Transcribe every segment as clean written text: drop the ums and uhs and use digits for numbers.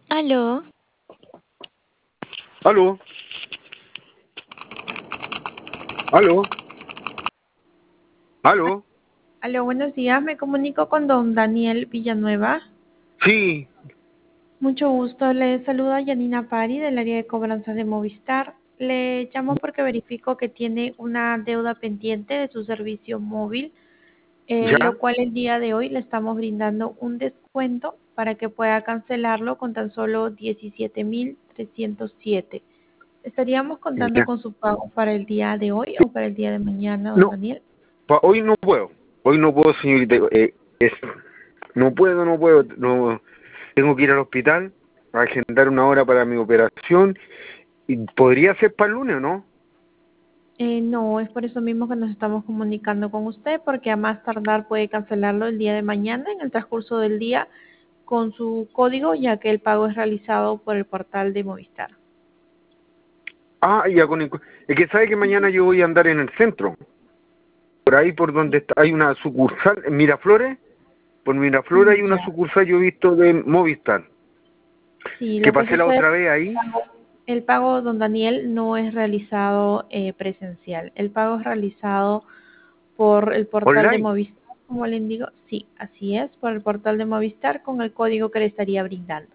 Aló, Aló, aló, aló. Aló, buenos días. Me comunico con don Daniel Villanueva. Sí, Mucho gusto. Le saluda Yanina Pari del área de cobranzas de Movistar. Le llamo porque verifico que tiene una deuda pendiente de su servicio móvil, ya, lo cual el día de hoy le estamos brindando un descuento para que pueda cancelarlo con tan solo 17.307. ¿Estaríamos contando ya. con su pago para el día de hoy Sí, o para el día de mañana, don no, Daniel? hoy no puedo. Hoy no puedo, señorita. No puedo, no. Tengo que ir al hospital a agendar una hora para mi operación. ¿Y podría ser para el lunes o no? No, es por eso mismo que nos estamos comunicando con usted, porque a más tardar puede cancelarlo el día de mañana en el transcurso del día con su código, ya que el pago es realizado por el portal de Movistar. Ah, ya con el... Es que sabe que mañana yo voy a andar en el centro. Por ahí por donde está, hay una sucursal, en Miraflores. Por Miraflores hay una Ya. sucursal, yo he visto, de Movistar. Sí, Que lo que pasé la sucede es otra vez que ahí. el pago, don Daniel, no es realizado presencial. El pago es realizado por el portal de Online. Movistar, como le indico. Sí, así es, por el portal de Movistar con el código que le estaría brindando,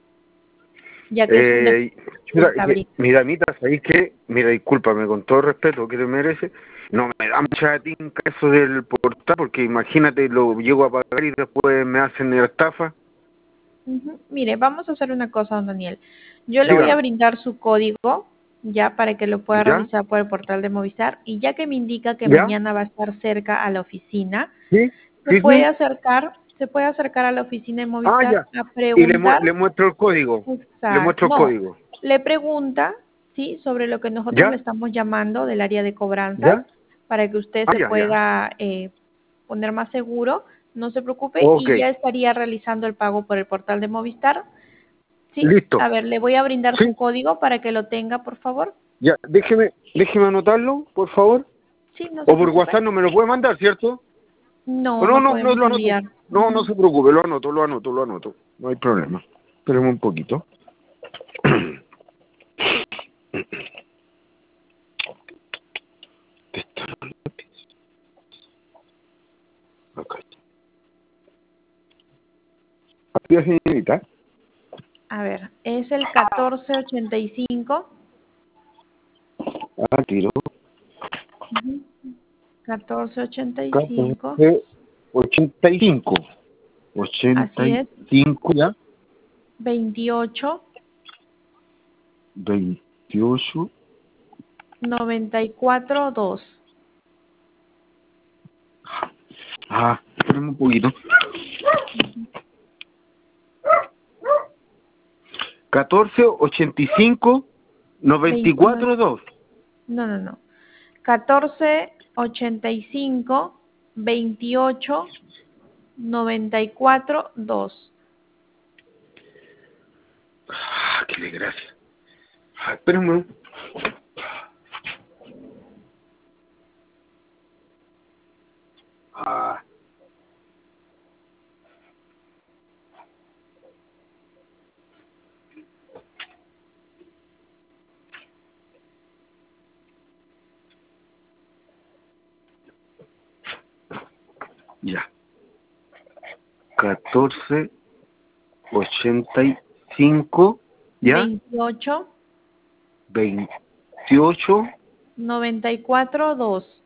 ya que es un Eh, descuento que le mira, está brindando. mi damita, ¿sabéis qué? Mira, discúlpame, con todo respeto que te merece, no me da mucha tinca eso del portal, porque imagínate, lo llego a pagar y después me hacen la estafa. Ujú. Mire, vamos a hacer una cosa, don Daniel. Yo le voy a Dígame, brindar su código ya para que lo pueda ¿ya? revisar por el portal de Movistar y ya que me indica que ¿Ya? mañana va a estar cerca a la oficina, ¿Sí? ¿Sí, sí? se puede acercar a la oficina de Ah, Movistar ya. a Y preguntar, le muestro el código. Le exacto, muestro el no, código. le pregunta, sí, sobre lo que nosotros le ¿Ya? estamos llamando del área de cobranzas ¿Ya? para que usted Ah, se ya, ya. pueda poner más seguro, no se preocupe Ok, y ya estaría realizando el pago por el portal de Movistar. Sí, listo. a ver, le voy a brindar su ¿Sí? código para que lo tenga, por favor. Ya, déjeme anotarlo, por favor. Sí, no se O por preocupe. WhatsApp no me lo puede mandar, ¿cierto? No, No, no no, no podemos lo anoto. enviar. No, no se preocupe, lo anoto, lo anoto, lo anoto. No hay problema. Espéreme un poquito. Acá está. Así es, señorita. A ver, es el 1485. Ah, tiro. Ujú. 1485. 85. Así es. 85 ya. 28 28. 94 2. Ah, espérame un poquito. 1485 94 2. No, no, no. 1485 28 94 2. Ah, qué desgracia. Ah, espérame. Ah, ya. 1485 ya. 28 28 94 2.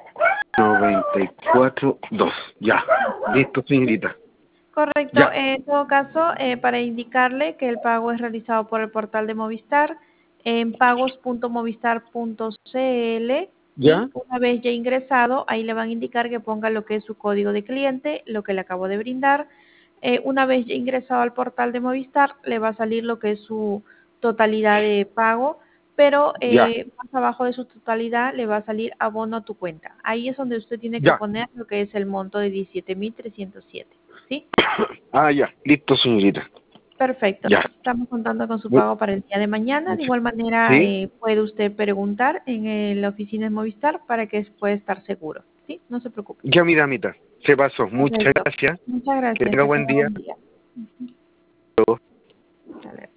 94 2. Ya. Listo, señorita. Correcto. Ya. En todo caso, para indicarle que el pago es realizado por el portal de Movistar en pagos.movistar.cl Ya. y una vez ya ingresado, ahí le van a indicar que ponga lo que es su código de cliente, lo que le acabo de brindar. Una vez ya ingresado al portal de Movistar, le va a salir lo que es su totalidad de pago, pero Ya. más abajo de su totalidad le va a salir abono a tu cuenta. Ahí es donde usted tiene que Ya. poner lo que es el monto de 17.307. ¿Sí? Ah, ya. Listo, señorita. Perfecto. Ya. Estamos contando con su Mu- pago para el día de mañana. De igual manera, ¿Sí? puede usted preguntar en la oficina de Movistar para que pueda estar seguro. ¿Sí? No se preocupe. Ya, mi damita. Se pasó. Muchas Perfecto. gracias. Muchas Que gracias. tenga Que buen tenga día. buen día.